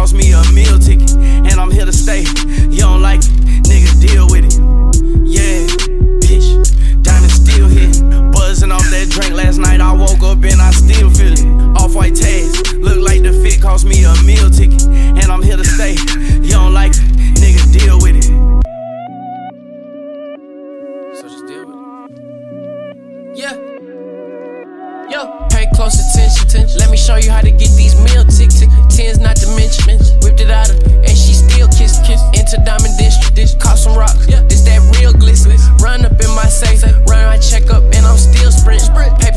cost me a meal ticket, and I'm here to stay. You don't like it, nigga, deal with it. Yeah, bitch, Diamond still hitting. Buzzing off that drink last night, I woke up and I still feel it. Off-white tags, look like the fit cost me a meal ticket, and I'm here to stay. You don't like it, nigga, deal with it. So just deal with it. Yeah. Yo, pay close attention. Let me show you how to get these meal tickets. Tens not to mention. Whipped it out of her, and she still kiss. Into Diamond District, caught some rocks. This that real glitz. Run up in my safe, run my check up, and I'm still sprinting. Pay